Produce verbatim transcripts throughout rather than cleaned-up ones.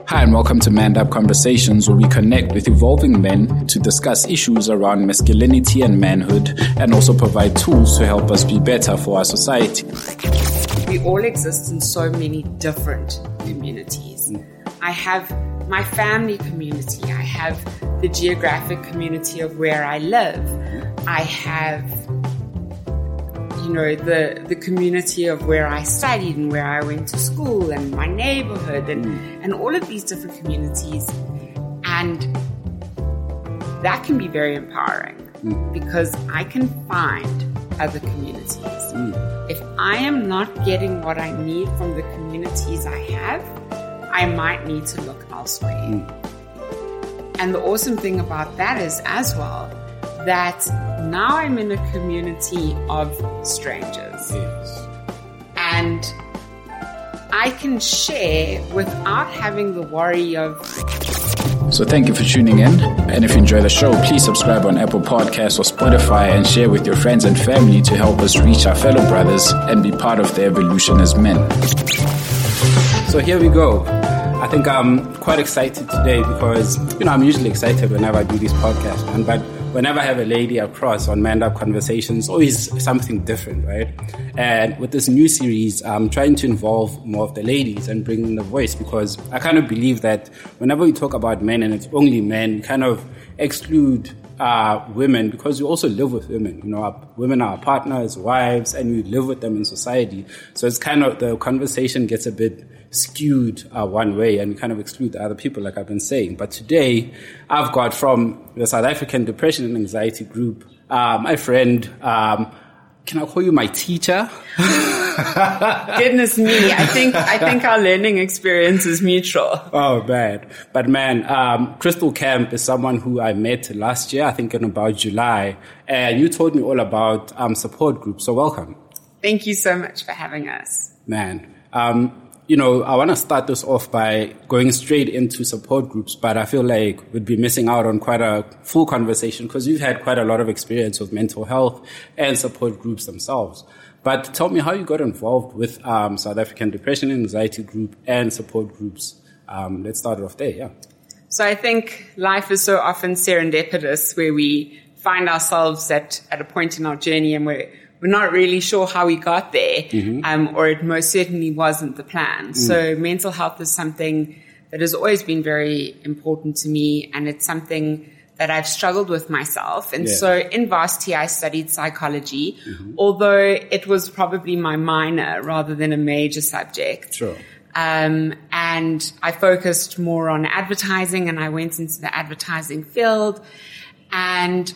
Hi and welcome to Manned Up Conversations, where we connect with evolving men to discuss issues around masculinity and manhood, and also provide tools to help us be better for our society. We all exist in so many different communities. Mm. I have my family community. I have the geographic community of where I live. I have, you know, the the community of where I studied and where I went to school and my neighborhood and, mm. and all of these different communities. And that can be very empowering mm. because I can find other communities. Mm. If I am not getting what I need from the communities I have, I might need to look elsewhere. Mm. And the awesome thing about that is as well, that now I'm in a community of strangers. Yes. And I can share without having the worry of... So thank you for tuning in. And if you enjoy the show, please subscribe on Apple Podcasts or Spotify and share with your friends and family to help us reach our fellow brothers and be part of the evolution as men. So here we go. I think I'm quite excited today because, you know, I'm usually excited whenever I do this podcast, man, but whenever I have a lady across on Manned Up Conversations, always something different, right? And with this new series, I'm trying to involve more of the ladies and bring in the voice, because I kind of believe that whenever we talk about men and it's only men, we kind of exclude uh, women, because we also live with women. You know, our, women are our partners, wives, and we live with them in society. So it's kind of, the conversation gets a bit skewed uh, one way, and we kind of exclude the other people, like I've been saying. But today, I've got from the South African Depression and Anxiety Group, uh, my friend, um, can I call you my teacher? Goodness me, I think I think our learning experience is mutual. Oh, man. But man, um, Crystal Camp is someone who I met last year, I think in about July, and you told me all about um, support groups, so welcome. Thank you so much for having us. Man, um, you know, I want to start this off by going straight into support groups, but I feel like we'd be missing out on quite a full conversation because you've had quite a lot of experience with mental health and support groups themselves. But tell me how you got involved with um, South African Depression and Anxiety Group and support groups. Um, let's start it off there, yeah. So I think life is so often serendipitous, where we find ourselves at, at a point in our journey and we're We're not really sure how we got there, mm-hmm. um, or it most certainly wasn't the plan. Mm. So mental health is something that has always been very important to me, and it's something that I've struggled with myself. And yeah. so in varsity, I studied psychology, mm-hmm. although it was probably my minor rather than a major subject. Sure. Um, and I focused more on advertising, and I went into the advertising field. And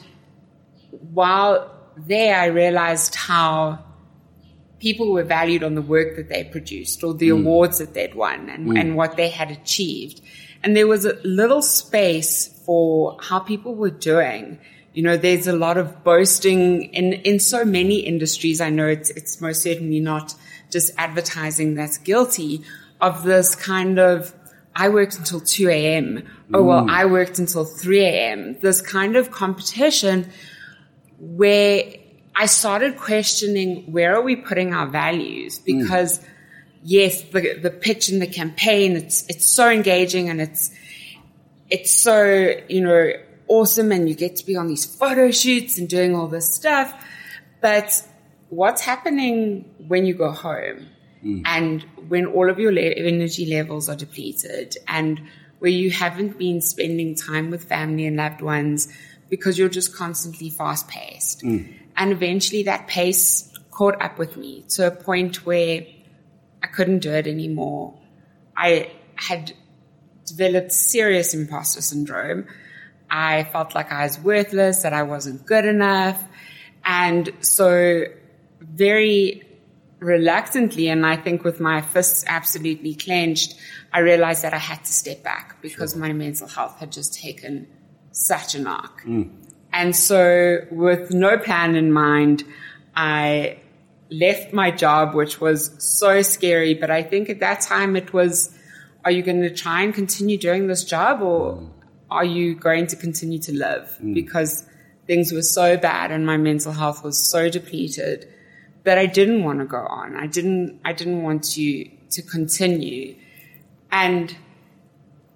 while there, I realized how people were valued on the work that they produced or the mm. awards that they'd won and, mm. and what they had achieved. And there was a little space for how people were doing. You know, there's a lot of boasting in, in so many industries. I know it's, it's most certainly not just advertising that's guilty of this kind of, I worked until two a.m. Oh, well, I worked until three a.m. This kind of competition where I started questioning, where are we putting our values? Because mm. yes, the the pitch and the campaign, it's it's so engaging and it's it's so, you know, awesome, and you get to be on these photo shoots and doing all this stuff. But what's happening when you go home mm. and when all of your le- energy levels are depleted, and where you haven't been spending time with family and loved ones because you're just constantly fast-paced. Mm. And eventually that pace caught up with me to a point where I couldn't do it anymore. I had developed serious imposter syndrome. I felt like I was worthless, that I wasn't good enough. And so very reluctantly, and I think with my fists absolutely clenched, I realized that I had to step back because sure. my mental health had just taken such a knock. Mm. And so with no plan in mind, I left my job, which was so scary. But I think at that time it was, are you going to try and continue doing this job, or mm. are you going to continue to live? Mm. Because things were so bad and my mental health was so depleted that I didn't want to go on. I didn't, I didn't want to, to continue. And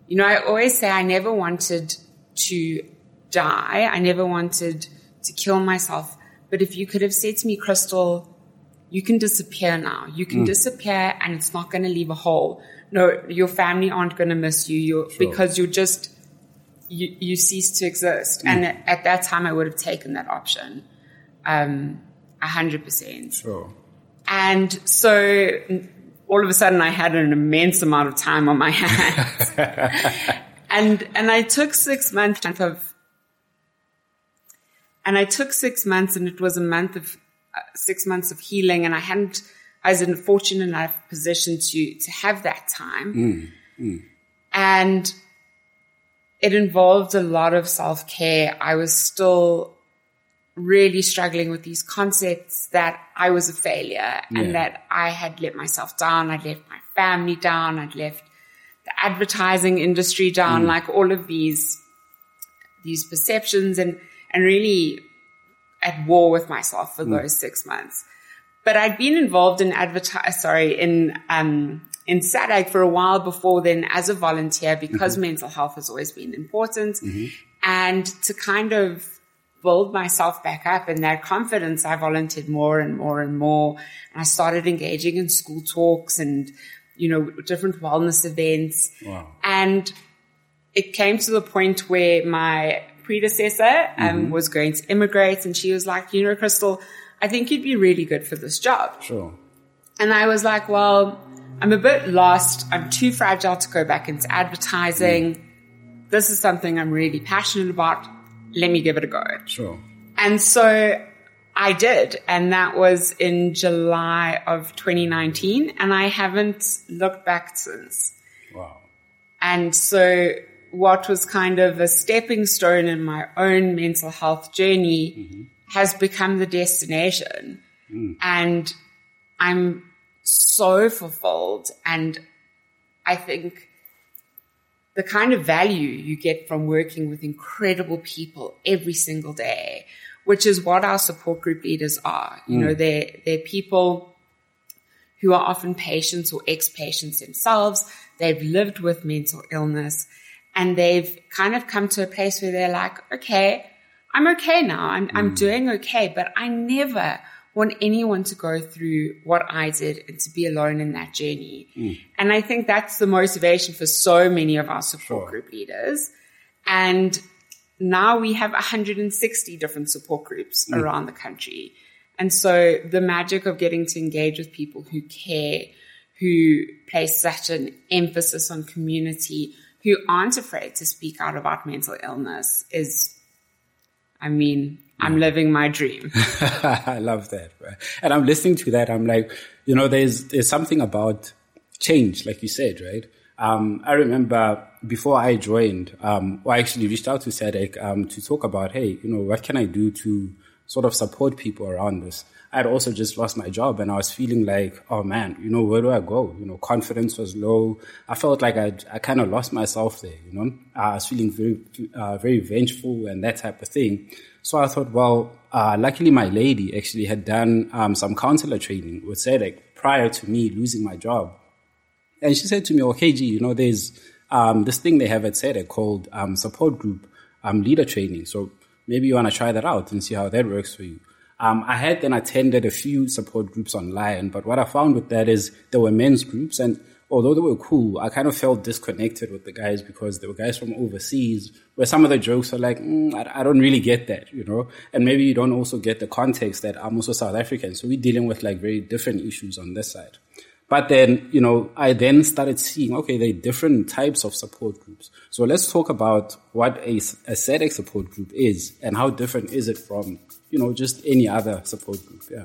You know, I always say I never wanted to die. I never wanted to kill myself. But if you could have said to me, Crystal, you can disappear now. You can mm. disappear and it's not going to leave a hole. No, your family aren't going to miss you you're, sure. because you're just, you, you cease to exist. Mm. And at, at that time, I would have taken that option. Um, a hundred percent. Sure. And so all of a sudden I had an immense amount of time on my hands. and, and I took six months of, and I took six months and it was a month of, uh, six months of healing. And I hadn't, I was in a fortunate enough position to, to have that time. Mm, mm. And it involved a lot of self-care. I was still really struggling with these concepts that I was a failure yeah. and that I had let myself down. I'd left my family down. I'd left the advertising industry down, mm. like all of these, these perceptions and, and really at war with myself for mm. those six months. But I'd been involved in advertise, sorry, in, um, in S A D A G for a while before then as a volunteer because mm-hmm. mental health has always been important mm-hmm. and to kind of build myself back up and that confidence, I volunteered more and more and more. And I started engaging in school talks and, you know, different wellness events. Wow. And it came to the point where my predecessor um, mm-hmm. was going to immigrate and she was like, you know, Crystal, I think you'd be really good for this job. Sure. And I was like, well, I'm a bit lost. I'm too fragile to go back into advertising. Mm. This is something I'm really passionate about. Let me give it a go. Sure. And so I did. And that was in July of twenty nineteen. And I haven't looked back since. Wow. And so what was kind of a stepping stone in my own mental health journey mm-hmm. has become the destination. Mm. And I'm so fulfilled. And I think the kind of value you get from working with incredible people every single day, which is what our support group leaders are. You mm. know, they're, they're people who are often patients or ex-patients themselves. They've lived with mental illness and they've kind of come to a place where they're like, okay, I'm okay now. I'm, mm. I'm doing okay, but I never want anyone to go through what I did and to be alone in that journey. Mm. And I think that's the motivation for so many of our support Sure. group leaders. And now we have one hundred sixty different support groups mm. around the country. And so the magic of getting to engage with people who care, who place such an emphasis on community, who aren't afraid to speak out about mental illness is, I mean, I'm living my dream. I love that. And I'm listening to that. I'm like, you know, there's there's something about change, like you said, right? Um, I remember before I joined, um, I actually reached out to S A D A G um, to talk about, hey, you know, what can I do to sort of support people around this? I'd also just lost my job and I was feeling like, oh man, you know, where do I go? You know, confidence was low. I felt like I I kind of lost myself there, you know. I was feeling very, uh, very vengeful and that type of thing. So I thought, well, uh, luckily my lady actually had done um, some counselor training with S A D A G prior to me losing my job. And she said to me, okay, G, you know, there's um, this thing they have at S A D A G called um, support group um, leader training. So maybe you want to try that out and see how that works for you. Um, I had then attended a few support groups online, but what I found with that is there were men's groups, and although they were cool, I kind of felt disconnected with the guys because there were guys from overseas where some of the jokes were like, mm, I, I don't really get that, you know, and maybe you don't also get the context that I'm also South African. So we're dealing with like very different issues on this side. But then, you know, I then started seeing, okay, there are different types of support groups. So let's talk about what a, a S A D A G support group is and how different is it from, you know, just any other support group. Yeah.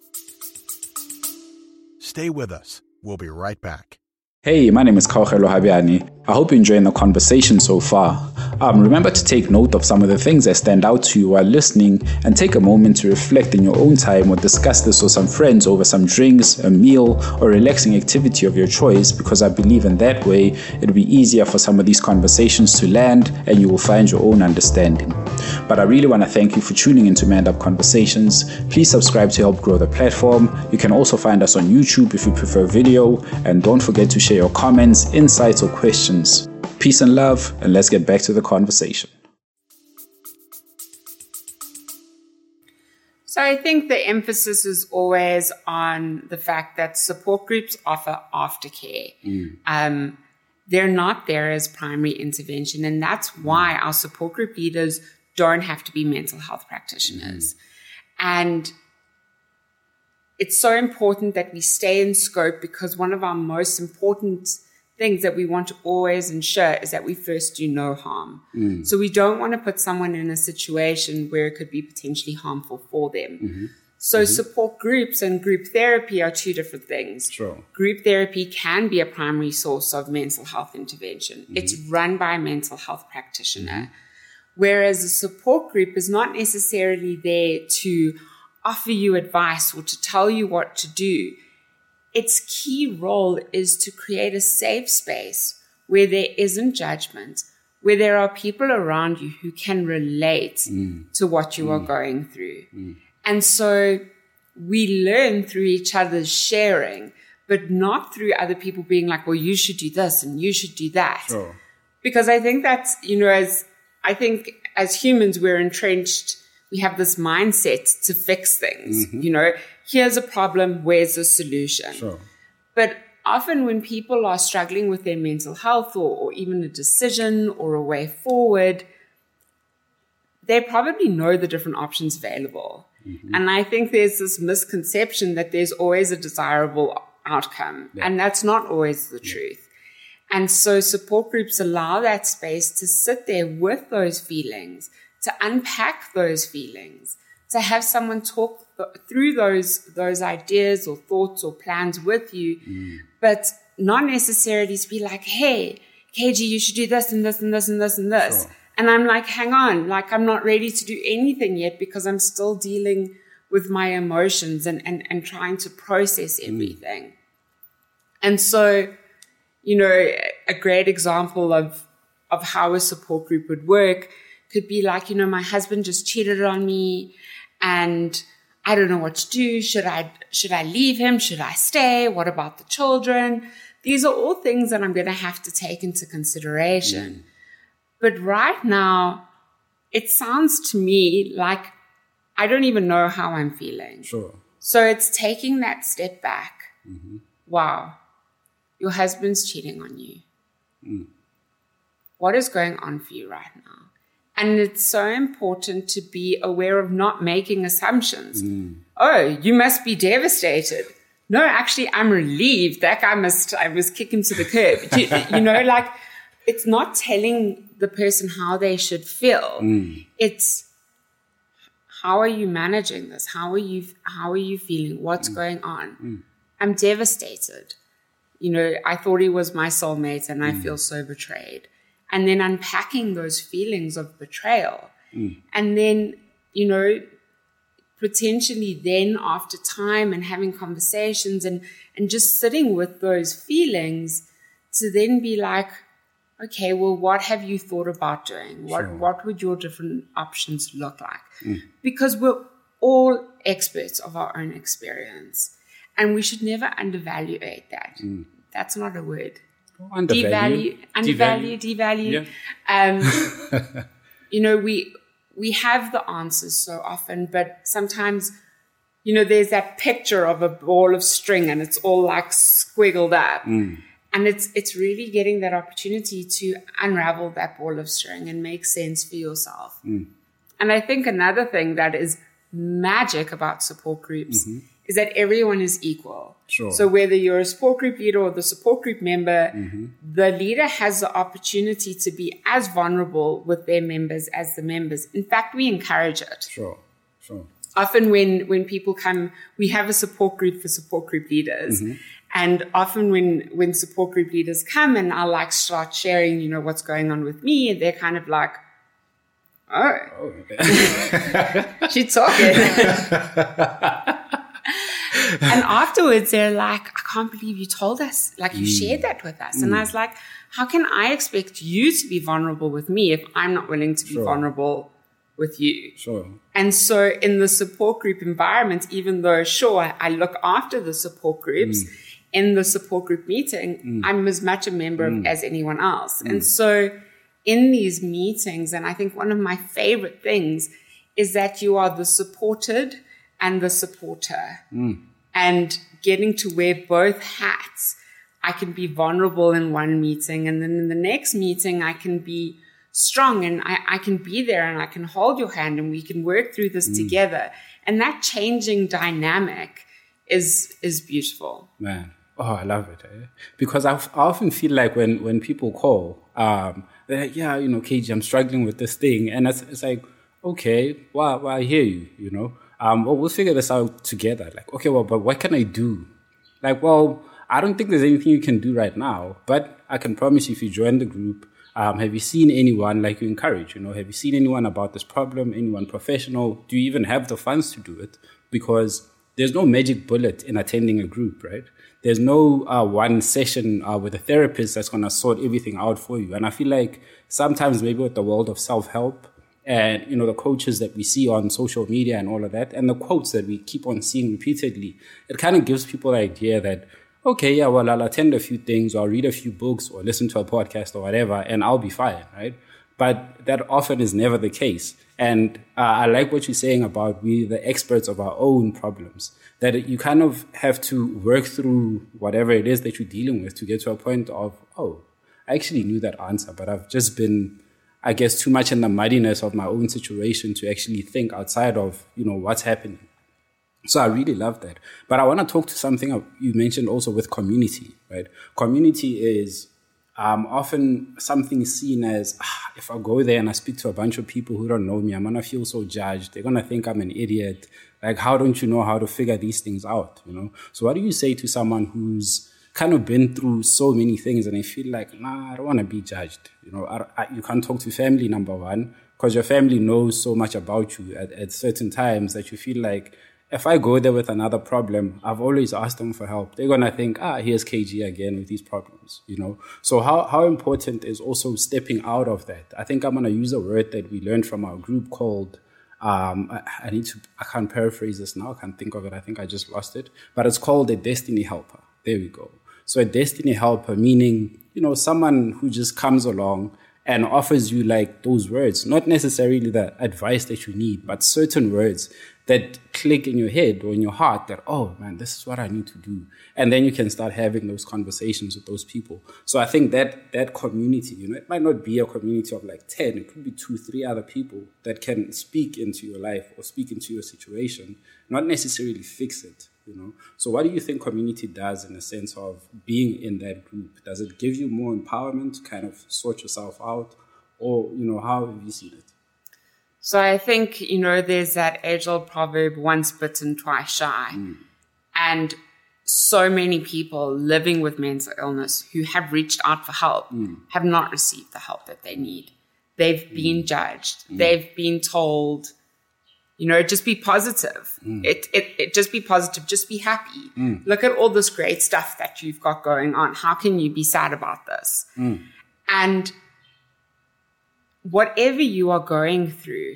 Stay with us. We'll be right back. Hey, my name is Kaugelo Habiani. I hope you're enjoying the conversation so far. Um, remember to take note of some of the things that stand out to you while listening and take a moment to reflect in your own time or discuss this with some friends over some drinks, a meal, or relaxing activity of your choice, because I believe in that way it'll be easier for some of these conversations to land and you will find your own understanding. But I really want to thank you for tuning into Man Up Conversations. Please subscribe to help grow the platform. You can also find us on YouTube if you prefer video, and don't forget to share your comments, insights, or questions. Peace and love, and let's get back to the conversation. So I think the emphasis is always on the fact that support groups offer aftercare. Mm. Um, they're not there as primary intervention. And that's why our support group leaders don't have to be mental health practitioners. Mm. And it's so important that we stay in scope, because one of our most important things that we want to always ensure is that we first do no harm. Mm. So we don't want to put someone in a situation where it could be potentially harmful for them. Mm-hmm. So mm-hmm. support groups and group therapy are two different things. Sure. Group therapy can be a primary source of mental health intervention. Mm-hmm. It's run by a mental health practitioner. Mm-hmm. Whereas a support group is not necessarily there to offer you advice or to tell you what to do. Its key role is to create a safe space where there isn't judgment, where there are people around you who can relate mm. to what you mm. are going through. Mm. And so we learn through each other's sharing, but not through other people being like, well, you should do this and you should do that. Sure. Because I think that's, you know, as I think as humans, we're entrenched. We have this mindset to fix things. Mm-hmm. You know, here's a problem, where's the solution? Sure. But often when people are struggling with their mental health or, or even a decision or a way forward, they probably know the different options available. Mm-hmm. And I think there's this misconception that there's always a desirable outcome. Yeah. And that's not always the yeah. truth. And so support groups allow that space to sit there with those feelings, to unpack those feelings, to have someone talk th- through those those ideas or thoughts or plans with you, mm. but not necessarily to be like, hey, K G, you should do this and this and this and this and this. Sure. And I'm like, hang on, like I'm not ready to do anything yet because I'm still dealing with my emotions and, and, and trying to process everything. Mm. And so, you know, a great example of of how a support group would work could be like, you know, my husband just cheated on me and I don't know what to do. Should I, should I leave him? Should I stay? What about the children? These are all things that I'm going to have to take into consideration. Mm. But right now, it sounds to me like I don't even know how I'm feeling. Sure. So it's taking that step back. Mm-hmm. Wow, your husband's cheating on you. Mm. What is going on for you right now? And it's so important to be aware of not making assumptions. Mm. Oh, you must be devastated. No, actually, I'm relieved. That guy must, I was kicking to the curb. you, you know, like, it's not telling the person how they should feel. Mm. It's, how are you managing this? How are you, how are you feeling? What's mm. going on? Mm. I'm devastated. You know, I thought he was my soulmate and I mm. feel so betrayed. And then unpacking those feelings of betrayal. Mm. And then, you know, potentially then after time and having conversations and, and just sitting with those feelings to then be like, okay, well, what have you thought about doing? What, sure. what would your different options look like? Mm. Because we're all experts of our own experience. And we should never undervaluate that. Mm. That's not a word. Undervalue, devalue, undervalue, devalue. Yeah. Um, you know, we we have the answers so often, but sometimes, you know, there's that picture of a ball of string and it's all like squiggled up. Mm. And it's it's really getting that opportunity to unravel that ball of string and make sense for yourself. Mm. And I think another thing that is magic about support groups mm-hmm. is that everyone is equal. Sure. So whether you're a support group leader or the support group member, mm-hmm. the leader has the opportunity to be as vulnerable with their members as the members. In fact, we encourage it. Sure, sure. Often when, when people come, we have a support group for support group leaders. Mm-hmm. And often when, when support group leaders come and I'll like start sharing, you know, what's going on with me, they're kind of like, oh, oh okay. she's talking. And afterwards, they're like, I can't believe you told us, like you mm. shared that with us. Mm. And I was like, how can I expect you to be vulnerable with me if I'm not willing to be sure. vulnerable with you? Sure. And so in the support group environment, even though, sure, I look after the support groups, mm. in the support group meeting, mm. I'm as much a member mm. of as anyone else. Mm. And so in these meetings, and I think one of my favorite things is that you are the supported and the supporter. Mm. And getting to wear both hats. I can be vulnerable in one meeting, and then in the next meeting, I can be strong, and I, I can be there, and I can hold your hand, and we can work through this mm. together. And that changing dynamic is is beautiful. Man, oh, I love it. Eh? Because I, I often feel like when, when people call, um, they're like, yeah, you know, K G, I'm struggling with this thing. And it's, it's like, okay, well, well, I hear you, you know. Um, well, we'll figure this out together. Like, okay, well, but what can I do? Like, well, I don't think there's anything you can do right now, but I can promise you if you join the group, um, have you seen anyone like you encourage, you know, have you seen anyone about this problem, anyone professional? Do you even have the funds to do it? Because there's no magic bullet in attending a group, right? There's no uh, one session uh, with a therapist that's going to sort everything out for you. And I feel like sometimes maybe with the world of self-help, and, you know, the coaches that we see on social media and all of that, and the quotes that we keep on seeing repeatedly, it kind of gives people the idea that, okay, yeah, well, I'll attend a few things, or I'll read a few books, or listen to a podcast or whatever, and I'll be fine, right? But that often is never the case. And uh, I like what you're saying about we, the experts of our own problems, that you kind of have to work through whatever it is that you're dealing with to get to a point of, oh, I actually knew that answer, but I've just been, I guess, too much in the muddiness of my own situation to actually think outside of, you know, what's happening. So I really love that. But I want to talk to something you mentioned also with community, right? Community is um, often something seen as, ah, if I go there and I speak to a bunch of people who don't know me, I'm going to feel so judged. They're going to think I'm an idiot. Like, how don't you know how to figure these things out, you know? So what do you say to someone who's kind of been through so many things and they feel like, nah, I don't want to be judged. You know, I, I, you can't talk to family, number one, because your family knows so much about you at, at certain times that you feel like, if I go there with another problem, I've always asked them for help. They're going to think, ah, here's K G again with these problems, you know? So how, how important is also stepping out of that? I think I'm going to use a word that we learned from our group called, um, I, I need to, I can't paraphrase this now. I can't think of it. I think I just lost it, but it's called a destiny helper. There we go. So a destiny helper, meaning, you know, someone who just comes along and offers you like those words, not necessarily the advice that you need, but certain words that click in your head or in your heart that, oh man, this is what I need to do. And then you can start having those conversations with those people. So I think that that community, you know, it might not be a community of like ten, it could be two, three other people that can speak into your life or speak into your situation, not necessarily fix it. You know, so what do you think community does in the sense of being in that group? Does it give you more empowerment to kind of sort yourself out, or, you know, how have you seen it? So I think, you know, there's that age-old proverb, once bitten, twice shy. Mm. And so many people living with mental illness who have reached out for help mm. have not received the help that they need. They've mm. been judged. Mm. They've been told, you know, just be positive. Mm. It, it, it, just be positive. Just be happy. Mm. Look at all this great stuff that you've got going on. How can you be sad about this? Mm. And whatever you are going through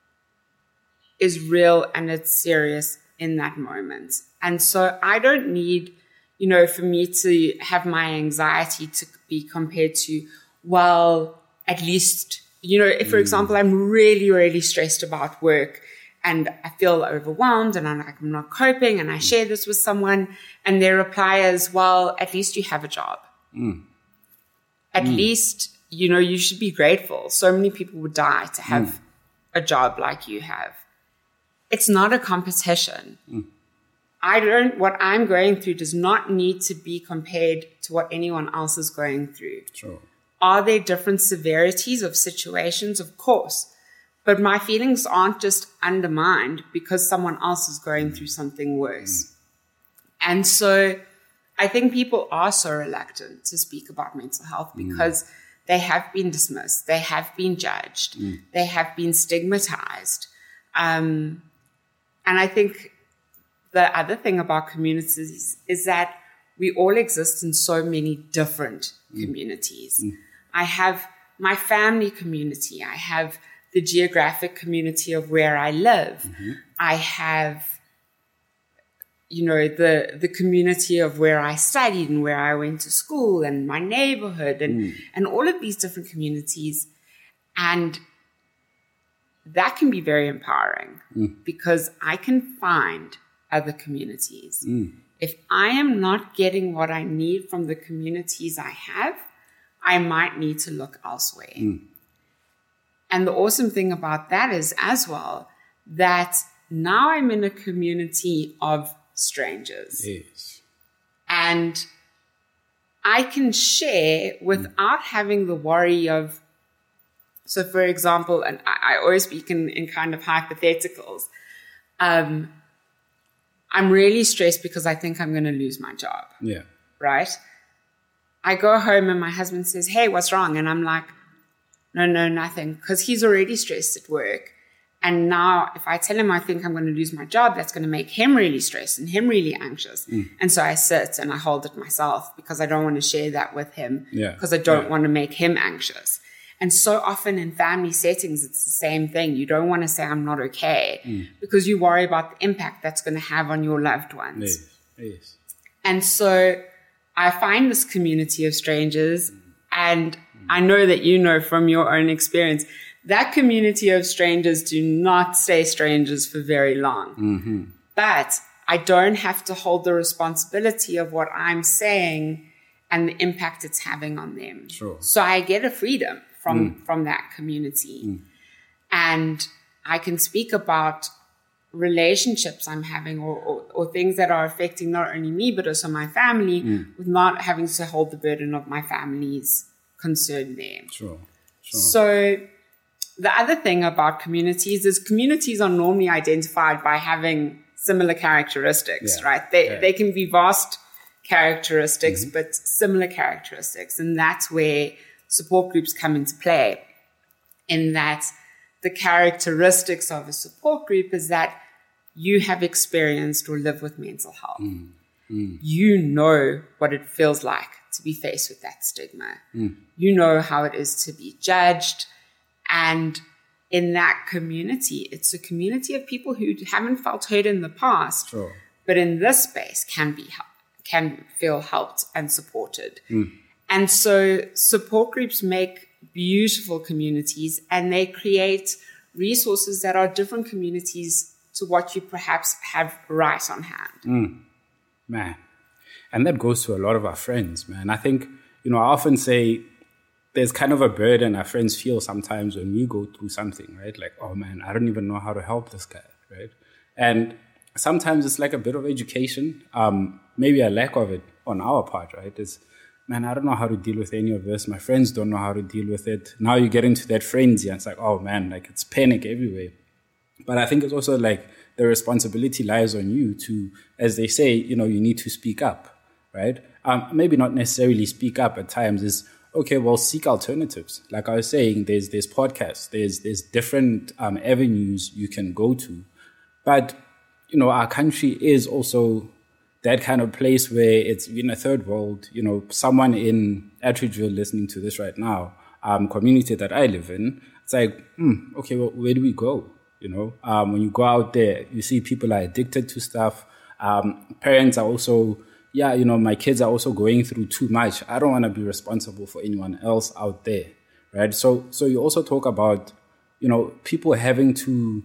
is real and it's serious in that moment. And so I don't need, you know, for me to have my anxiety to be compared to, well, at least, you know, if, for mm. example, I'm really, really stressed about work and I feel overwhelmed and I'm like, I'm not coping, and I share this with someone and their reply is, well, at least you have a job. Mm. At mm. least, you know, you should be grateful. So many people would die to have mm. a job like you have. It's not a competition. Mm. I don't, what I'm going through does not need to be compared to what anyone else is going through. Sure. Are there different severities of situations? Of course. But my feelings aren't just undermined because someone else is going through something worse. Mm. And so I think people are so reluctant to speak about mental health because mm. they have been dismissed. They have been judged. Mm. They have been stigmatized. Um, and I think the other thing about communities is that we all exist in so many different mm. communities. Mm. I have my family community. I have the geographic community of where I live. Mm-hmm. I have you know, the, the community of where I studied and where I went to school and my neighborhood and, mm. and all of these different communities. And that can be very empowering mm. because I can find other communities. Mm. If I am not getting what I need from the communities I have, I might need to look elsewhere. Mm. And the awesome thing about that is as well that now I'm in a community of strangers. Yes. And I can share without mm. having the worry of, so for example, and I, I always speak in, in kind of hypotheticals, um, I'm really stressed because I think I'm going to lose my job. Yeah. Right? I go home and my husband says, hey, what's wrong? And I'm like, no, no, nothing. Because he's already stressed at work. And now if I tell him I think I'm going to lose my job, that's going to make him really stressed and him really anxious. Mm. And so I sit and I hold it myself because I don't want to share that with him yeah. because I don't yeah. want to make him anxious. And so often in family settings, it's the same thing. You don't want to say I'm not okay mm. because you worry about the impact that's going to have on your loved ones. Yes. Yes. And so I find this community of strangers, and I know that you know from your own experience, that community of strangers do not stay strangers for very long. Mm-hmm. But I don't have to hold the responsibility of what I'm saying and the impact it's having on them. Sure. So I get a freedom from, mm. from that community. Mm. And I can speak about relationships I'm having or, or, or things that are affecting not only me, but also my family mm. with not having to hold the burden of my family's concern there. Sure. Sure. So the other thing about communities is communities are normally identified by having similar characteristics, yeah. right? They, yeah. they can be vast characteristics, mm-hmm. but similar characteristics. And that's where support groups come into play, in that the characteristics of a support group is that you have experienced or live with mental health. Mm. Mm. You know what it feels like to be faced with that stigma. Mm. You know how it is to be judged. And in that community, it's a community of people who haven't felt heard in the past, sure. but in this space can be helped, can feel helped and supported. Mm. And so support groups make beautiful communities, and they create resources that are different communities to what you perhaps have right on hand. Mm. Man. And that goes to a lot of our friends, man. I think, you know, I often say there's kind of a burden our friends feel sometimes when we go through something, right? Like, oh man, I don't even know how to help this guy, right? And sometimes it's like a bit of education, um, maybe a lack of it on our part, right? It's, man, I don't know how to deal with any of this. My friends don't know how to deal with it. Now you get into that frenzy and it's like, oh man, like it's panic everywhere. But I think it's also like the responsibility lies on you to, as they say, you know, you need to speak up, right? Um, maybe not necessarily speak up at times is, okay, well, seek alternatives. Like I was saying, there's there's podcasts, there's there's different um, avenues you can go to. But, you know, our country is also that kind of place where it's in a third world, you know, someone in Atteridgeville listening to this right now, um, community that I live in, it's like, hmm, okay, well, where do we go? You know, um, when you go out there, you see people are addicted to stuff. Um, parents are also, yeah, you know, my kids are also going through too much. I don't want to be responsible for anyone else out there, right? So, so you also talk about, you know, people having to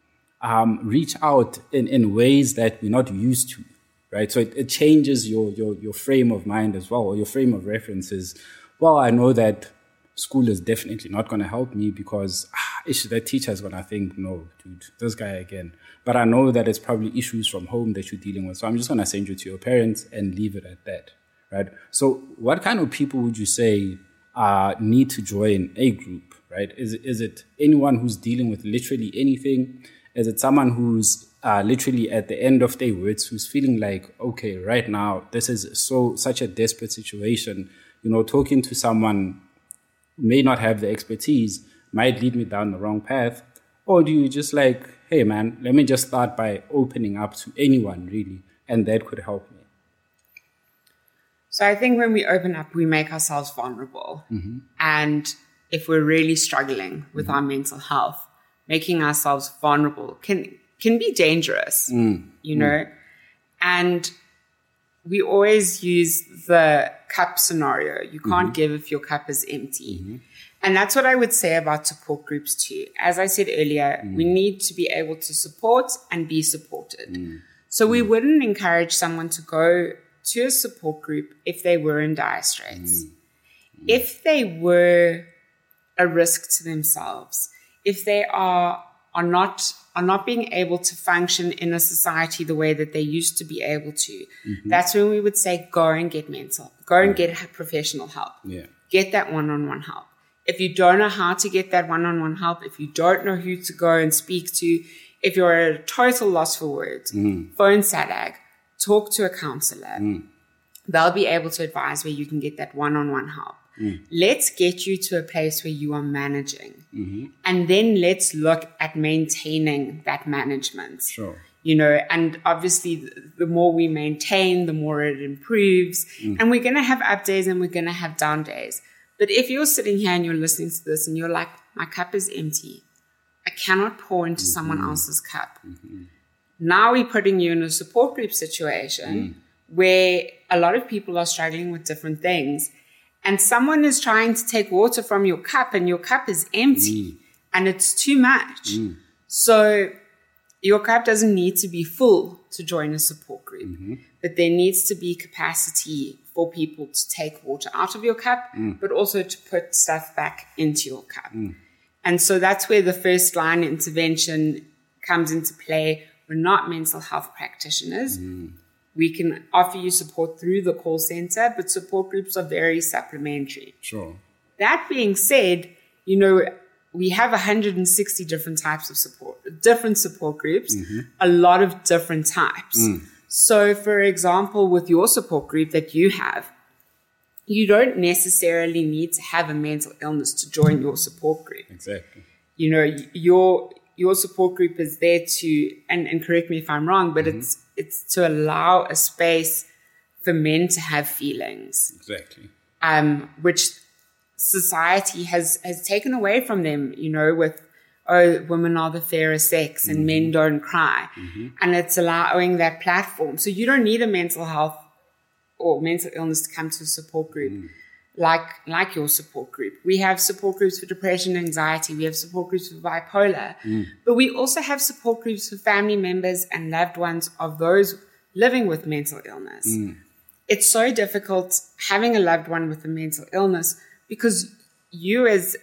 um, reach out in, in ways that we're not used to, right? So it, it changes your, your, your frame of mind as well, or your frame of references. Well, I know that school is definitely not going to help me because ah, ish, that teacher is going to think, no, dude, this guy again. But I know that it's probably issues from home that you're dealing with. So I'm just going to send you to your parents and leave it at that, right? So what kind of people would you say uh, need to join a group, right? Is, is it anyone who's dealing with literally anything? Is it someone who's uh, literally at the end of their words, who's feeling like, okay, right now, this is so such a desperate situation, you know, talking to someone may not have the expertise, might lead me down the wrong path? Or do you just like, hey man, let me just start by opening up to anyone really, and that could help me? So I think when we open up, we make ourselves vulnerable. Mm-hmm. And if we're really struggling with mm-hmm. our mental health, making ourselves vulnerable can can be dangerous, mm. you know? Mm. And we always use the cup scenario. You can't mm-hmm. give if your cup is empty. Mm-hmm. And that's what I would say about support groups too. As I said earlier, mm. we need to be able to support and be supported. Mm. So mm. we wouldn't encourage someone to go to a support group if they were in dire straits. Mm. Mm. If they were a risk to themselves, if they are are not are not being able to function in a society the way that they used to be able to, mm-hmm. that's when we would say go and get mental, go and get professional help. Yeah. Get that one-on-one help. If you don't know how to get that one-on-one help, if you don't know who to go and speak to, if you're at a total loss for words, mm. phone S A D A G, talk to a counselor. Mm. They'll be able to advise where you can get that one-on-one help. Mm. Let's get you to a place where you are managing. Mm-hmm. And then let's look at maintaining that management. Sure. You know, and obviously the more we maintain, the more it improves. Mm. And we're going to have up days and we're going to have down days. But if you're sitting here and you're listening to this and you're like, my cup is empty, I cannot pour into mm-hmm. someone else's cup. Mm-hmm. Now we're putting you in a support group situation mm. where a lot of people are struggling with different things. And someone is trying to take water from your cup and your cup is empty mm. and it's too much. Mm. So your cup doesn't need to be full to join a support group, mm-hmm. but there needs to be capacity for people to take water out of your cup, mm. but also to put stuff back into your cup. Mm. And so that's where the first line intervention comes into play. We're not mental health practitioners. Mm. We can offer you support through the call center, but support groups are very supplementary. Sure. That being said, you know, we have one hundred sixty different types of support, different support groups, mm-hmm. a lot of different types. Mm. So, for example, with your support group that you have, you don't necessarily need to have a mental illness to join your support group. Exactly. You know, your your support group is there to, and, and correct me if I'm wrong, but mm-hmm. it's it's to allow a space for men to have feelings. Exactly. Um, which society has, has taken away from them, you know, with, oh, women are the fairer sex and mm-hmm. men don't cry. Mm-hmm. And it's allowing that platform. So you don't need a mental health or mental illness to come to a support group mm. like, like your support group. We have support groups for depression, anxiety. We have support groups for bipolar. Mm. But we also have support groups for family members and loved ones of those living with mental illness. Mm. It's so difficult having a loved one with a mental illness because you as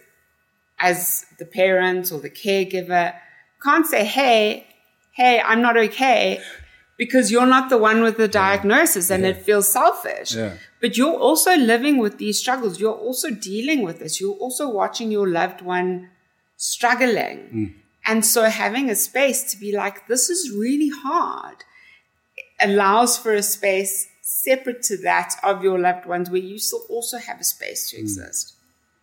as the parent or the caregiver can't say, hey, hey, I'm not okay, because you're not the one with the diagnosis and yeah. it feels selfish. Yeah. But you're also living with these struggles. You're also dealing with this. You're also watching your loved one struggling. Mm. And so having a space to be like, this is really hard, allows for a space separate to that of your loved ones where you still also have a space to mm. exist.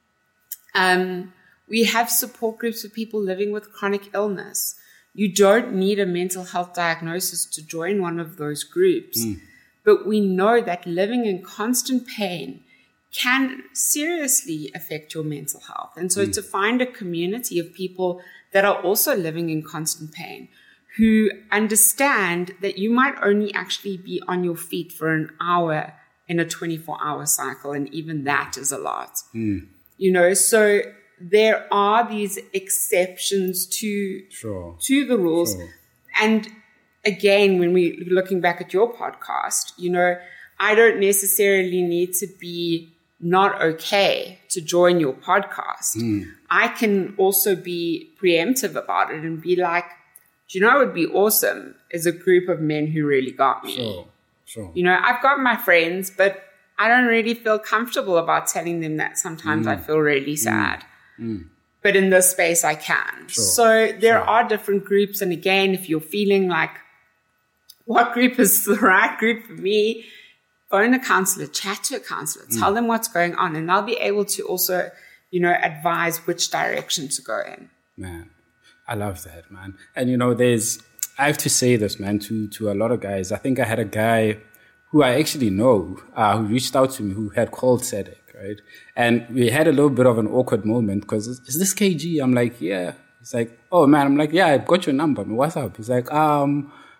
Um, we have support groups for people living with chronic illness. You don't need a mental health diagnosis to join one of those groups. Mm. But we know that living in constant pain can seriously affect your mental health. And so mm. to find a community of people that are also living in constant pain, who understand that you might only actually be on your feet for an hour in a twenty-four hour cycle, and even that is a lot. Mm. You know, so there are these exceptions to, sure. to the rules. Sure. And again, when we're looking back at your podcast, you know, I don't necessarily need to be not okay to join your podcast. Mm. I can also be preemptive about it and be like, do you know what would be awesome is a group of men who really got me. Sure, sure. You know, I've got my friends, but I don't really feel comfortable about telling them that sometimes mm. I feel really sad. Mm. Mm. But in this space, I can. Sure, so there sure. are different groups. And again, if you're feeling like, what group is the right group for me? Phone a counselor, chat to a counselor, mm. tell them what's going on. And they'll be able to also, you know, advise which direction to go in. Man. I love that, man. And, you know, there's, I have to say this, man, to, to a lot of guys. I think I had a guy who I actually know, uh, who reached out to me, who had called S A D A G, right? And we had a little bit of an awkward moment because, is this K G? I'm like, yeah. He's like, oh, man. I'm like, yeah, I've got your number. I mean, what's up? He's like, um,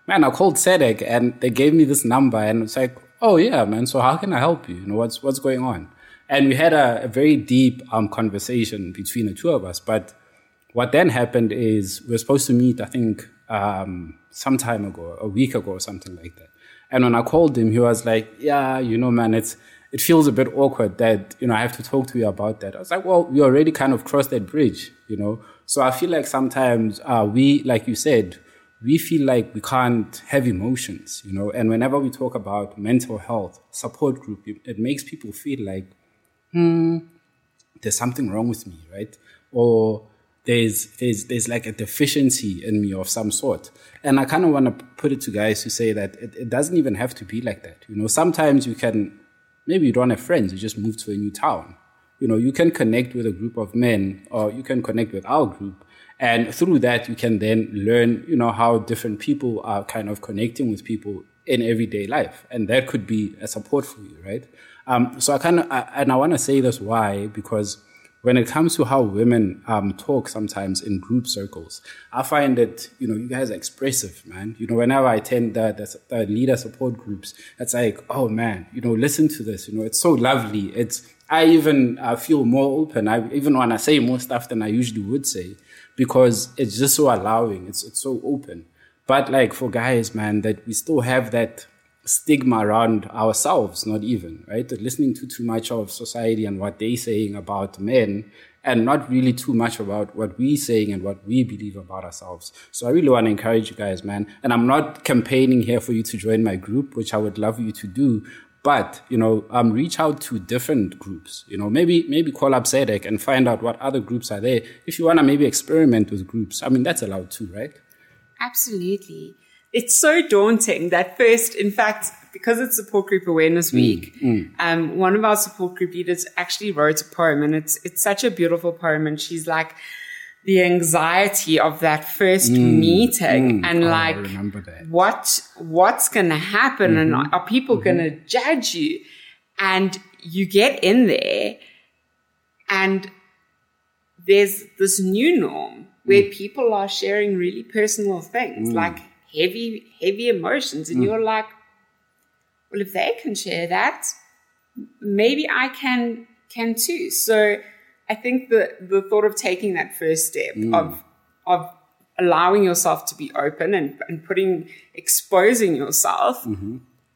man, I called SADC and they gave me this number and it's like, oh yeah, man, so how can I help you? You know, what's what's going on? And we had a, a very deep um, conversation between the two of us. But what then happened is we were supposed to meet, I think, um, some time ago, a week ago or something like that. And when I called him, he was like, yeah, you know, man, it's it feels a bit awkward that, you know, I have to talk to you about that. I was like, well, we already kind of crossed that bridge, you know. So I feel like sometimes uh, we, like you said, we feel like we can't have emotions, you know. And whenever we talk about mental health, support group, it, it makes people feel like, hmm, there's something wrong with me, right? Or there's there's there's like a deficiency in me of some sort. And I kind of want to put it to guys who say that it, it doesn't even have to be like that. You know, sometimes you can, maybe you don't have friends, you just move to a new town. You know, you can connect with a group of men, or you can connect with our group. And through that, you can then learn, you know, how different people are kind of connecting with people in everyday life. And that could be a support for you, right? Um, so I kind of, and I want to say this why, because when it comes to how women um, talk sometimes in group circles, I find that, you know, you guys are expressive, man. You know, whenever I attend the, the, the leader support groups, it's like, oh man, you know, listen to this. You know, it's so lovely. It's, I even uh, feel more open. I even want to say more stuff than I usually would say, because it's just so allowing. It's it's so open. But like for guys, man, that we still have that stigma around ourselves, not even, right? That listening to too much of society and what they're saying about men, and not really too much about what we're saying and what we believe about ourselves. So I really want to encourage you guys, man. And I'm not campaigning here for you to join my group, which I would love you to do. But, you know, um, reach out to different groups. You know, maybe maybe call up SADC and find out what other groups are there. If you want to maybe experiment with groups, I mean, that's allowed too, right? Absolutely. It's so daunting that first, in fact, because it's Support Group Awareness Week, mm, mm. Um, one of our support group leaders actually wrote a poem, and it's it's such a beautiful poem. And she's like, the anxiety of that first mm, meeting, mm. and oh, like, what what's going to happen, mm-hmm. and are people mm-hmm. going to judge you? And you get in there, and there's this new norm where mm. people are sharing really personal things, mm. like heavy, heavy emotions. And mm. you're like, well, if they can share that, maybe I can, can too. So I think the, the thought of taking that first step mm. of, of allowing yourself to be open and, and putting, exposing yourself. Mm-hmm.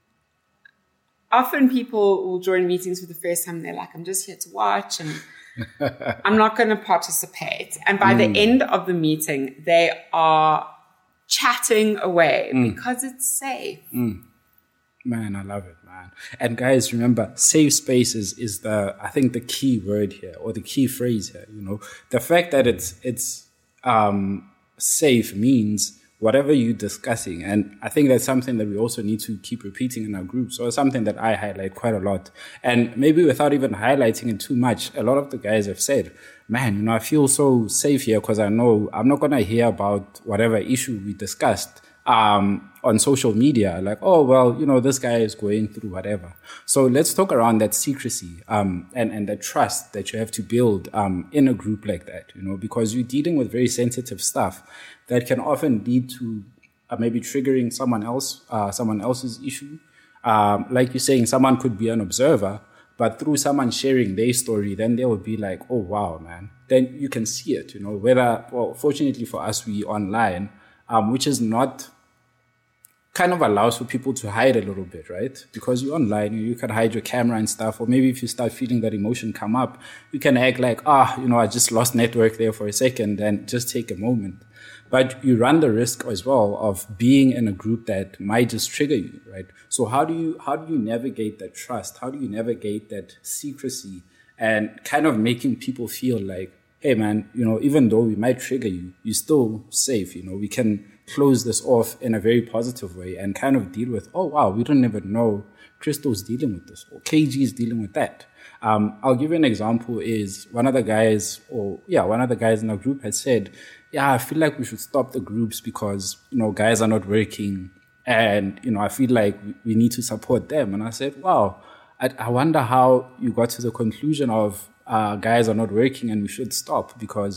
Often people will join meetings for the first time and they're like, I'm just here to watch and I'm not going to participate. And by mm. the end of the meeting, they are chatting away mm. because it's safe. Mm. Man, I love it, man. And guys, remember, safe spaces is the, I think, the key word here, or the key phrase here. You know, the fact that it's it's um, safe means whatever you're discussing, and I think that's something that we also need to keep repeating in our groups, or something that I highlight quite a lot. And maybe without even highlighting it too much, a lot of the guys have said, man, you know, I feel so safe here because I know I'm not going to hear about whatever issue we discussed um, on social media. Like, oh, well, you know, this guy is going through whatever. So let's talk around that secrecy um, and, and the trust that you have to build um, in a group like that, you know, because you're dealing with very sensitive stuff that can often lead to uh, maybe triggering someone else, uh, someone else's issue. Um, like you're saying, someone could be an observer, but through someone sharing their story, then they will be like, oh, wow, man. Then you can see it, you know, whether, well, fortunately for us, we online, um, which is not, kind of allows for people to hide a little bit, right? Because you're online, you can hide your camera and stuff, or maybe if you start feeling that emotion come up, you can act like, ah, you know, I just lost network there for a second, and just take a moment. But you run the risk as well of being in a group that might just trigger you, right? So how do you how do you navigate that trust? How do you navigate that secrecy and kind of making people feel like, hey, man, you know, even though we might trigger you, you're still safe. You know, we can close this off in a very positive way and kind of deal with, oh, wow, we don't even know Crystal's dealing with this, or K G is dealing with that. Um, I'll give you an example is one of the guys, or yeah, one of the guys in our group had said, yeah, I feel like we should stop the groups because, you know, guys are not working and, you know, I feel like we need to support them. And I said, wow, I, I wonder how you got to the conclusion of uh, guys are not working and we should stop, because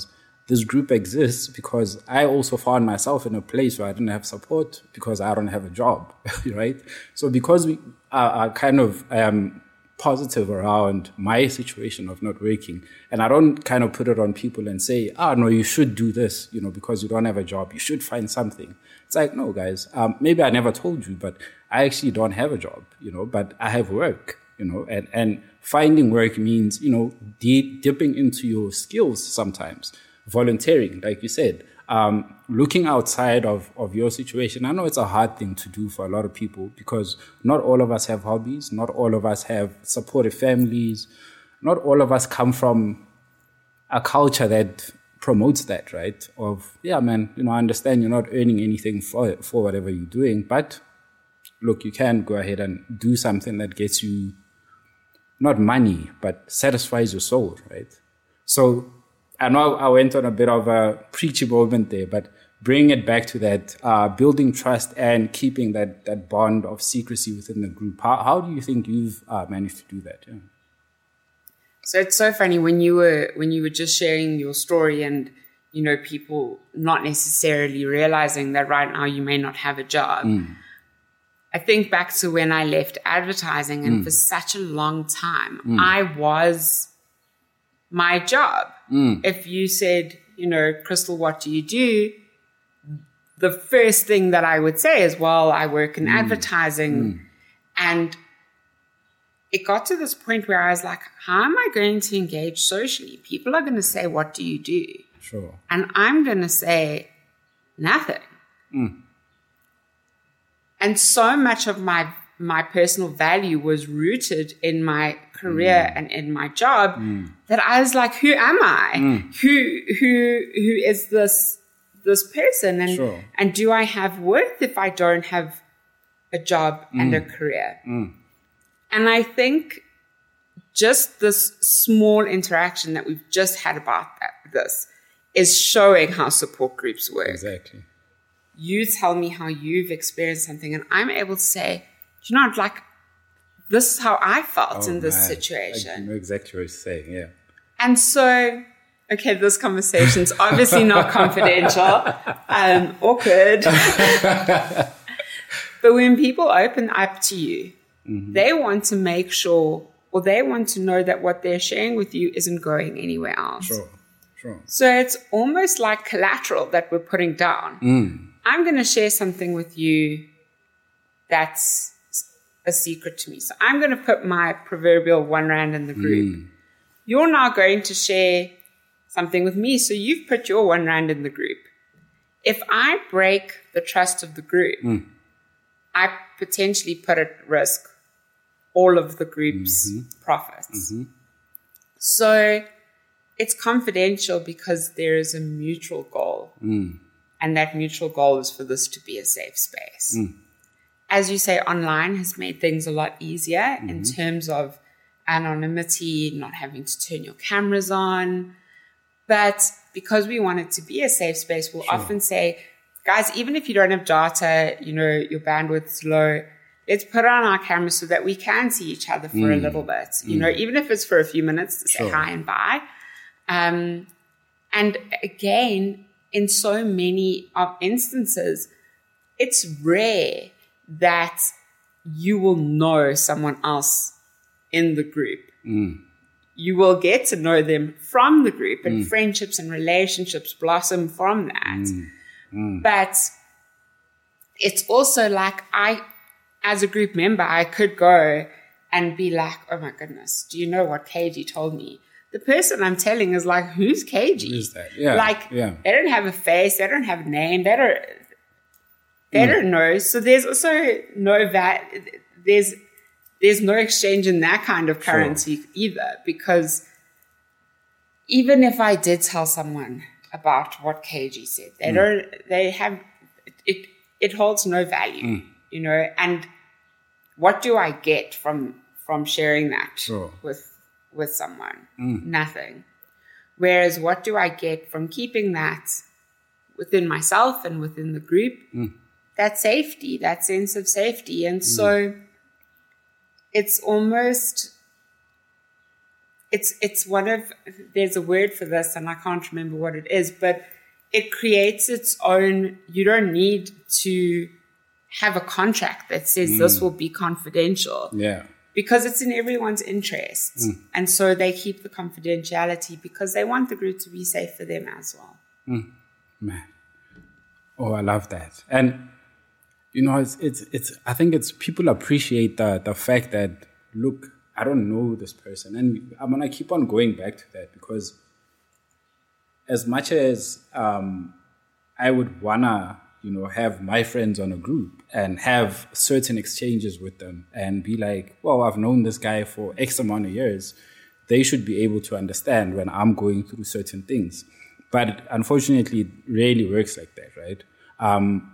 this group exists because I also found myself in a place where I didn't have support because I don't have a job, right? So because we are, are kind of um, positive around my situation of not working, and I don't kind of put it on people and say, ah, no, you should do this, you know, because you don't have a job, you should find something. It's like, no, guys, um, maybe I never told you, but I actually don't have a job, you know, but I have work, you know, and, and finding work means, you know, deep, dipping into your skills sometimes, volunteering, like you said, um, looking outside of, of your situation. I know it's a hard thing to do for a lot of people because not all of us have hobbies, not all of us have supportive families, not all of us come from a culture that promotes that, right? Of, yeah, man, you know, I understand you're not earning anything for for whatever you're doing, but look, you can go ahead and do something that gets you not money, but satisfies your soul, right? So I know I went on a bit of a preachy moment there, but bring it back to that, uh, building trust and keeping that, that bond of secrecy within the group. How, how do you think you've uh, managed to do that? Yeah. So it's so funny when you were when you were just sharing your story and, you know, people not necessarily realizing that right now you may not have a job. Mm. I think back to when I left advertising, and mm. for such a long time, mm. I was my job. Mm. If you said, you know, Crystal, what do you do? The first thing that I would say is, well, I work in mm. advertising. Mm. And it got to this point where I was like, how am I going to engage socially? People are going to say, what do you do? Sure. And I'm going to say, nothing. Mm. And so much of my my personal value was rooted in my career mm. and in my job mm. that I was like, who am I? Mm. Who who who is this this person? And sure. and do I have worth if I don't have a job mm. and a career? Mm. And I think just this small interaction that we've just had about that, this is showing how support groups work. Exactly. You tell me how you've experienced something, and I'm able to say, you know, like, this is how I felt oh, in this man. situation. I know exactly what you're saying, yeah. And so, okay, this conversation's obviously not confidential, um, awkward. But when people open up to you, mm-hmm. they want to make sure, or they want to know that what they're sharing with you isn't going anywhere else. Sure, sure. So it's almost like collateral that we're putting down. Mm. I'm going to share something with you that's a secret to me. So I'm going to put my proverbial one rand in the group. Mm. You're now going to share something with me. So you've put your one rand in the group. If I break the trust of the group, mm. I potentially put at risk all of the group's mm-hmm. profits. Mm-hmm. So it's confidential because there is a mutual goal. Mm. And that mutual goal is for this to be a safe space. Mm. As you say, online has made things a lot easier mm-hmm. in terms of anonymity, not having to turn your cameras on. But because we want it to be a safe space, we'll sure. often say, guys, even if you don't have data, you know, your bandwidth's low, let's put on our cameras so that we can see each other for mm. a little bit. You mm. know, even if it's for a few minutes to sure. say hi and bye. Um, and again, in so many of instances, it's rare that you will know someone else in the group. Mm. You will get to know them from the group, and mm. friendships and relationships blossom from that. Mm. Mm. But it's also like I, as a group member, I could go and be like, oh my goodness, do you know what K G told me? The person I'm telling is like, who's K G? Who's that? Yeah. Like, yeah. they don't have a face, they don't have a name, they don't, they mm. don't know. So there's also no va- there's there's no exchange in that kind of currency sure. either, because even if I did tell someone about what K G said, they mm. don't, they have, it, it holds no value, mm. you know, and what do I get from, from sharing that sure. with, with someone? Mm. Nothing. Whereas what do I get from keeping that within myself and within the group? Mm. That safety, that sense of safety. And mm. so it's almost, it's it's one of, there's a word for this and I can't remember what it is, but it creates its own, you don't need to have a contract that says mm. this will be confidential. Yeah. Because it's in everyone's interest. Mm. And so they keep the confidentiality because they want the group to be safe for them as well. Mm. Man. Oh, I love that. And, you know, it's, it's, it's, I think it's, people appreciate the, the fact that, look, I don't know this person. And I'm going to keep on going back to that because as much as um, I would want to, you know, have my friends on a group and have certain exchanges with them and be like, well, I've known this guy for X amount of years. They should be able to understand when I'm going through certain things. But unfortunately, it rarely works like that, right? Um,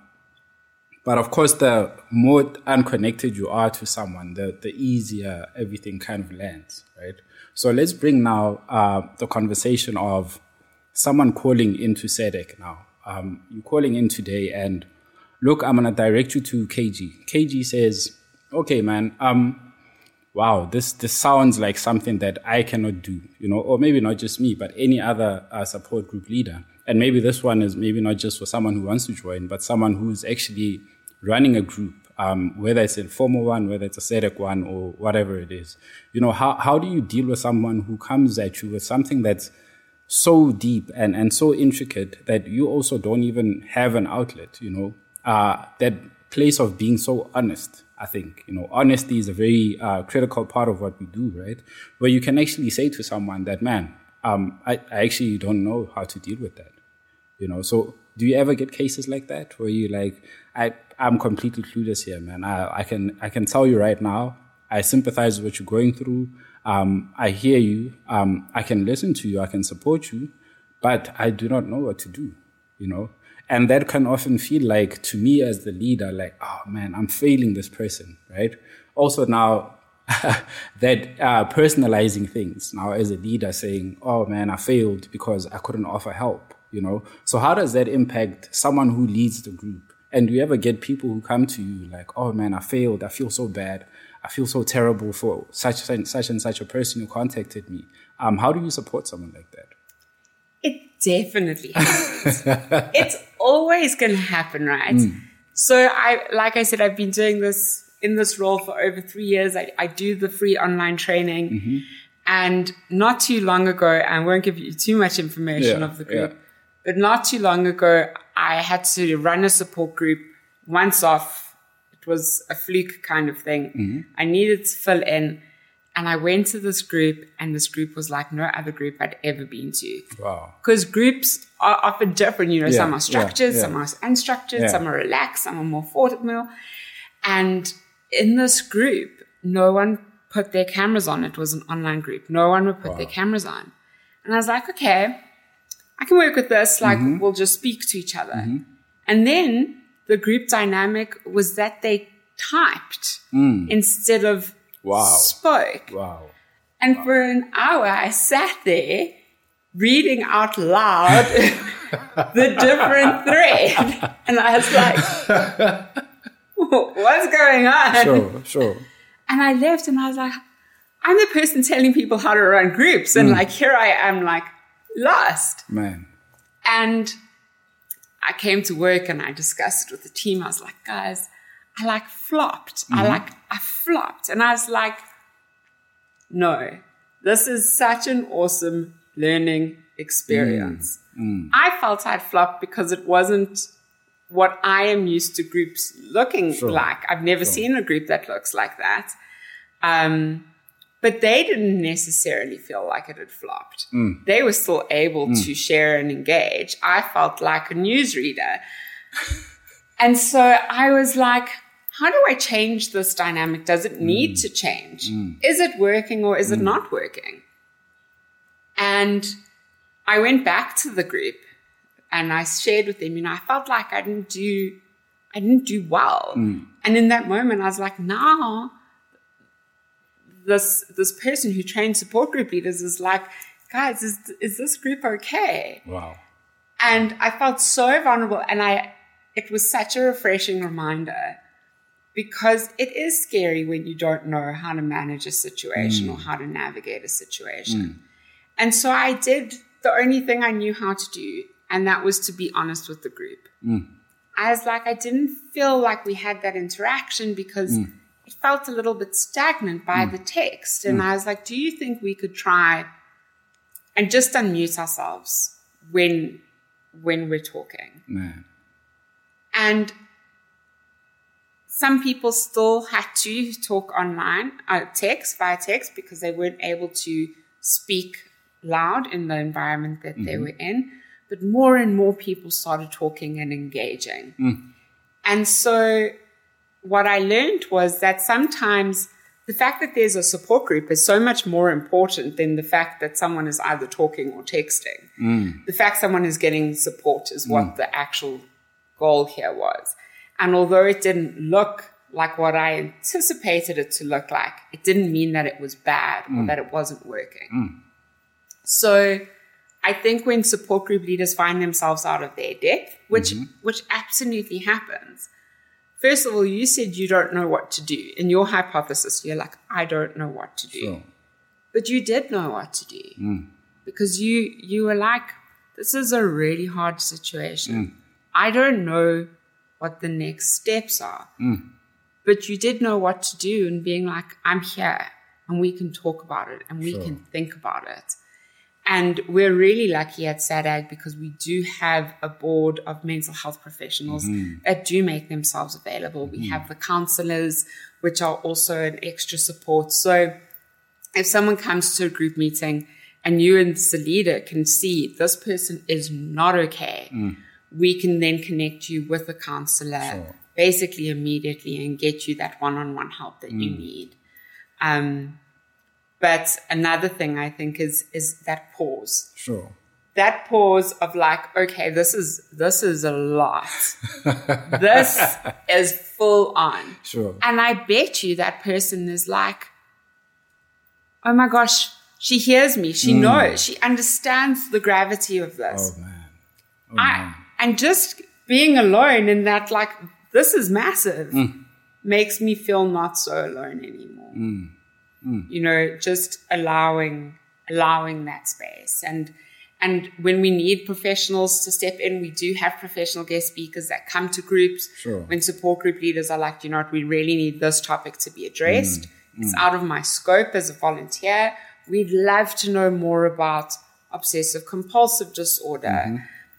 but of course, the more unconnected you are to someone, the, the easier everything kind of lands, right? So let's bring now uh, the conversation of someone calling into S E D E C now. Um, you're calling in today and look, I'm going to direct you to K G. K G says, okay, man, um, wow, this, this sounds like something that I cannot do, you know, or maybe not just me, but any other uh, support group leader. And maybe this one is maybe not just for someone who wants to join, but someone who's actually running a group, um, whether it's a formal one, whether it's a S E D E C one or whatever it is. You know, how, how do you deal with someone who comes at you with something that's so deep and, and so intricate that you also don't even have an outlet, you know, uh, that place of being so honest, I think, you know, honesty is a very uh, critical part of what we do, right? Where you can actually say to someone that, man, um, I, I actually don't know how to deal with that, you know. So do you ever get cases like that where you like, I, I'm completely clueless here, man. I, I can I can tell you right now, I sympathize with what you're going through. Um, I hear you. Um, I can listen to you. I can support you, but I do not know what to do, you know? And that can often feel like, to me as the leader, like, oh man, I'm failing this person, right? Also now, that uh, personalizing things now as a leader saying, oh man, I failed because I couldn't offer help, you know? So how does that impact someone who leads the group? And do you ever get people who come to you like, oh man, I failed. I feel so bad. I feel so terrible for such and such and such a person who contacted me. Um, how do you support someone like that? It definitely happens. It's always going to happen, right? Mm. So I, like I said, I've been doing this in this role for over three years. I, I do the free online training. Mm-hmm. And not too long ago, I won't give you too much information yeah, of the group, yeah. but not too long ago, I had to run a support group once off. It was a fluke kind of thing. Mm-hmm. I needed to fill in. And I went to this group, and this group was like no other group I'd ever been to. Wow. Because groups are often different. You know, yeah, some are structured, yeah, yeah. some are unstructured, yeah. some are relaxed, some are more formal. And in this group, no one put their cameras on. It was an online group. No one would put wow. their cameras on. And I was like, okay, I can work with this. Like, mm-hmm. we'll just speak to each other. Mm-hmm. And then the group dynamic was that they typed mm. instead of wow. spoke. Wow. And wow. for an hour, I sat there reading out loud the different thread. And I was like, what's going on? Sure, sure. And I left and I was like, I'm the person telling people how to run groups. And mm. like, here I am, like, lost. Man. And I came to work and I discussed it with the team. I was like, guys, I like flopped. Mm-hmm. I like, I flopped. And I was like, no, this is such an awesome learning experience. Mm. Mm. I felt I'd flopped because it wasn't what I am used to groups looking sure. like. I've never sure. seen a group that looks like that. Um, but they didn't necessarily feel like it had flopped. Mm. They were still able mm. to share and engage. I felt like a newsreader. And so I was like, how do I change this dynamic? Does it need mm. to change? Mm. Is it working or is mm. it not working? And I went back to the group and I shared with them, you know, I felt like I didn't do, I didn't do well. Mm. And in that moment, I was like, now this, this person who trains support group leaders is like, guys, is, is this group okay? Wow. And I felt so vulnerable. And I, it was such a refreshing reminder because it is scary when you don't know how to manage a situation Mm. or how to navigate a situation. Mm. And so I did the only thing I knew how to do, and that was to be honest with the group. Mm. I was like, I didn't feel like we had that interaction because mm. it felt a little bit stagnant by mm. the text. And mm. I was like, do you think we could try and just unmute ourselves when when we're talking? Man. And some people still had to talk online, uh, text, via text, because they weren't able to speak loud in the environment that mm-hmm. they were in. But more and more people started talking and engaging. Mm. And so what I learned was that sometimes the fact that there's a support group is so much more important than the fact that someone is either talking or texting. Mm. The fact someone is getting support is what mm. the actual goal here was. And although it didn't look like what I anticipated it to look like, it didn't mean that it was bad mm. or that it wasn't working. Mm. So I think when support group leaders find themselves out of their depth, which mm-hmm. which absolutely happens, first of all, you said you don't know what to do. In your hypothesis, you're like, I don't know what to do. Sure. But you did know what to do. Mm. Because you you were like, this is a really hard situation. Mm. I don't know what the next steps are. Mm. But you did know what to do, and being like, I'm here and we can talk about it and we Sure. can think about it. And we're really lucky at SADAG because we do have a board of mental health professionals mm-hmm. that do make themselves available. Mm-hmm. We have the counselors, which are also an extra support. So if someone comes to a group meeting and you as the leader can see this person is not okay, mm. we can then connect you with a counselor Sure. basically immediately and get you that one-on-one help that mm. you need. Um, But another thing I think is is that pause. Sure. That pause of like, okay, this is this is a lot. This is full on. Sure. And I bet you that person is like, oh my gosh, she hears me. She mm. knows. She understands the gravity of this. Oh man. Oh, I, man. And just being alone in that, like, this is massive, mm. makes me feel not so alone anymore. Mm. Mm. You know, just allowing allowing that space. And and when we need professionals to step in, we do have professional guest speakers that come to groups. Sure. When support group leaders are like, you know what, we really need this topic to be addressed. Mm. It's Mm. out of my scope as a volunteer. We'd love to know more about obsessive compulsive disorder, Mm-hmm.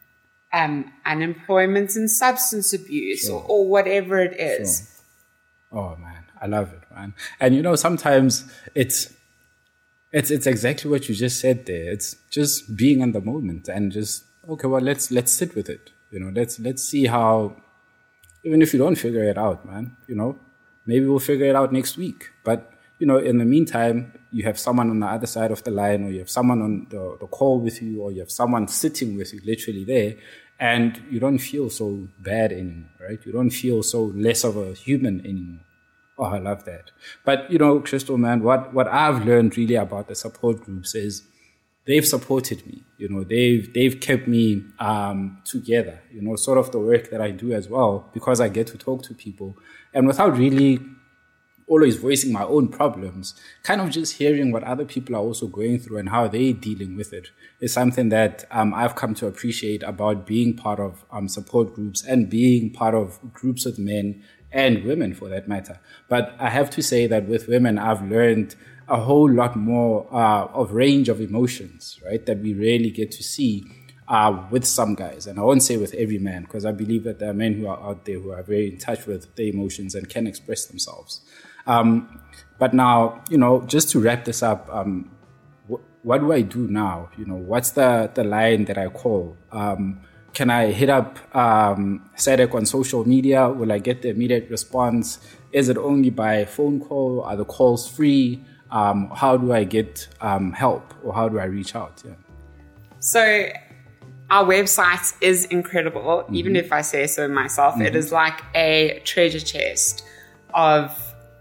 um, unemployment and substance abuse, Sure. or, or whatever it is. Sure. Oh man, I love it, man. And you know, sometimes it's it's it's exactly what you just said there. It's just being in the moment and just okay, well, let's let's sit with it. You know, let's let's see how. Even if you don't figure it out, man, you know, maybe we'll figure it out next week. But you know, in the meantime, you have someone on the other side of the line, or you have someone on the, the call with you, or you have someone sitting with you, literally there. And you don't feel so bad anymore, right? You don't feel so less of a human anymore. Oh, I love that. But, you know, Crystal, man, what, what I've learned really about the support groups is they've supported me. You know, they've they've kept me um, together, you know, sort of the work that I do as well, because I get to talk to people. And without really always voicing my own problems, kind of just hearing what other people are also going through and how they're dealing with it is something that um, I've come to appreciate about being part of um, support groups and being part of groups with men and women for that matter. But I have to say that with women, I've learned a whole lot more uh, of range of emotions, right, that we rarely get to see uh, with some guys. And I won't say with every man, because I believe that there are men who are out there who are very in touch with their emotions and can express themselves. Um, but now, you know, just to wrap this up, um, wh- what do I do now? You know, what's the, the line that I call? Um, can I hit up um, SADAG on social media? Will I get the immediate response? Is it only by phone call? Are the calls free? Um, how do I get um, help, or how do I reach out? Yeah. So our website is incredible. Mm-hmm. Even if I say so myself, mm-hmm. It is like a treasure chest of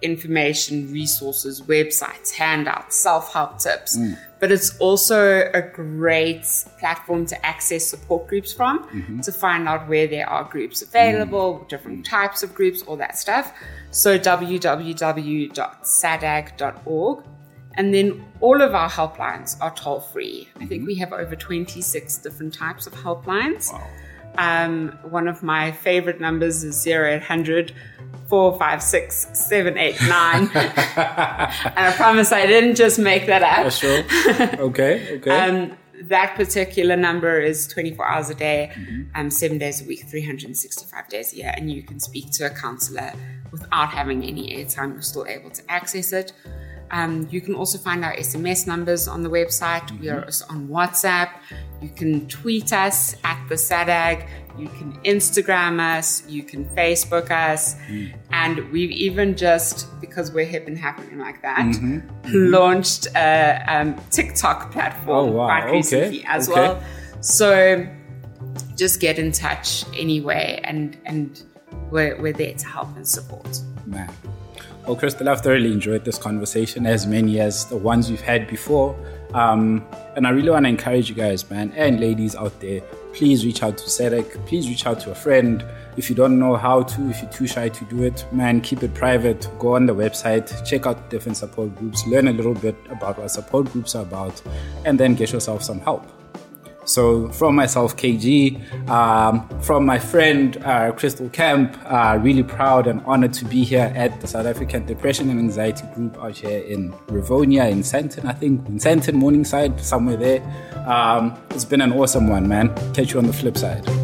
information, resources, websites, handouts, self-help tips. Mm. But it's also a great platform to access support groups from, mm-hmm. to find out where there are groups available, mm. different types of groups, all that stuff. So w w w dot sadag dot org. And then all of our helplines are toll-free. Mm-hmm. I think we have over twenty-six different types of helplines. Wow. Um, one of my favorite numbers is zero eight hundred, four five six, seven eight nine. And I promise I didn't just make that up. Yeah, sure. Okay, okay. um, that particular number is twenty-four hours a day, mm-hmm. um, seven days a week, three hundred sixty-five days a year. And you can speak to a counselor without having any airtime. You're still able to access it. Um, you can also find our S M S numbers on the website. Mm-hmm. We are also on WhatsApp. You can tweet us at the SADAG. You can Instagram us. You can Facebook us. Mm. And we've even just, because we're hip and happening like that, mm-hmm. Mm-hmm. launched a um, TikTok platform oh, wow. quite recently okay. as okay. well. So just get in touch anyway, and, and we're, we're there to help and support. Man. Well, Crystal, I've thoroughly enjoyed this conversation, as many as the ones we've had before. Um, and I really want to encourage you guys, man, and ladies out there, please reach out to SADAG. Please reach out to a friend. If you don't know how to, if you're too shy to do it, man, keep it private. Go on the website, check out different support groups, learn a little bit about what support groups are about, and then get yourself some help. So from myself, K G, um, from my friend uh, Crystal Camp, uh, really proud and honored to be here at the South African Depression and Anxiety Group out here in Rivonia, in Sandton, I think, in Sandton, Morningside, somewhere there. Um, it's been an awesome one, man. Catch you on the flip side.